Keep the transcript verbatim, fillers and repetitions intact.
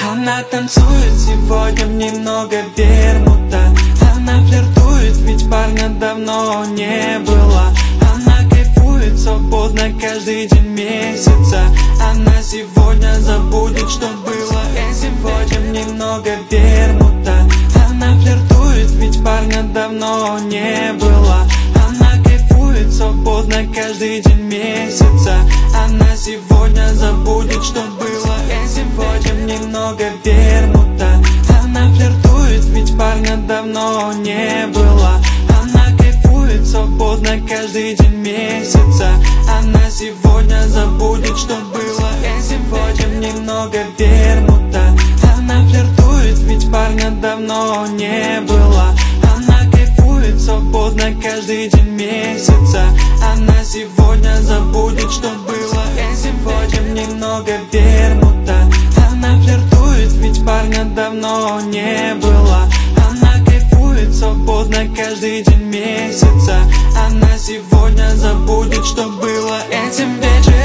Она танцует сегодня немного вермута. Она флиртует, ведь парня давно не было. Она кайфует свободно каждый день месяца. Она сегодня забудет, что было. И сегодня немного вермута. Она флиртует, ведь парня давно не было. Она кайфует свободно каждый день месяца. Она сегодня забудет, что было. И сегодня немного вермута. Она флиртует, ведь парня давно не было. Она кайфует свободно каждый день месяца. Она сегодня забудет, что было. И сегодня немного вермута. Она флиртует, ведь парня давно не было. Она кайфует свободно каждый день месяца. Она сегодня забудет, что было. И сегодня немного вермута. Она флиртует, ведь парня давно не было. Она кайфует свободно каждый день месяца. Она сегодня забудет, что было. Этим вечером